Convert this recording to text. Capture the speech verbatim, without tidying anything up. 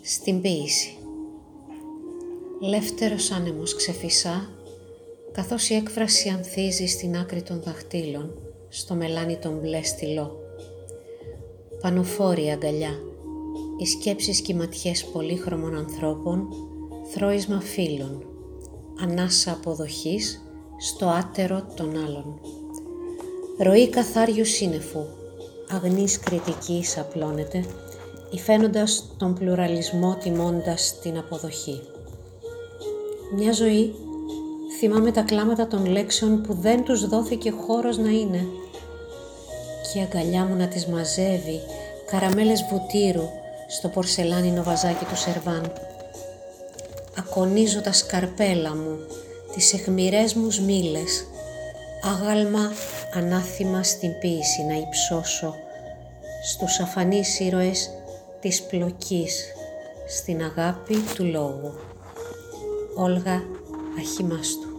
Στην ποίηση. Λεύτερος άνεμος ξεφυσά, καθώς η έκφραση ανθίζει στην άκρη των δαχτύλων, στο μελάνι τον μπλε στυλό. Πανοφόρη αγκαλιά, οι σκέψεις και οι ματιές πολύχρωμων ανθρώπων, θρώισμα φίλων, ανάσα αποδοχής στο άτερο των άλλων. Ροή καθάριου σύννεφου, αγνής κριτικής απλώνεται, υφαίνοντας τον πλουραλισμό τιμώντας την αποδοχή. Μια ζωή θυμάμαι τα κλάματα των λέξεων που δεν τους δόθηκε χώρος να είναι και η αγκαλιά μου να τις μαζεύει καραμέλες βουτύρου στο πορσελάνινο βαζάκι του σερβάν. Ακονίζω τα σκαρπέλα μου, τις αιχμηρές μου σμήλες, άγαλμα ανάθημα στην ποίηση να υψώσω στους αφανείς ήρωες της πλοκής, στην αγάπη του λόγου. Όλγα Αχιμάστου.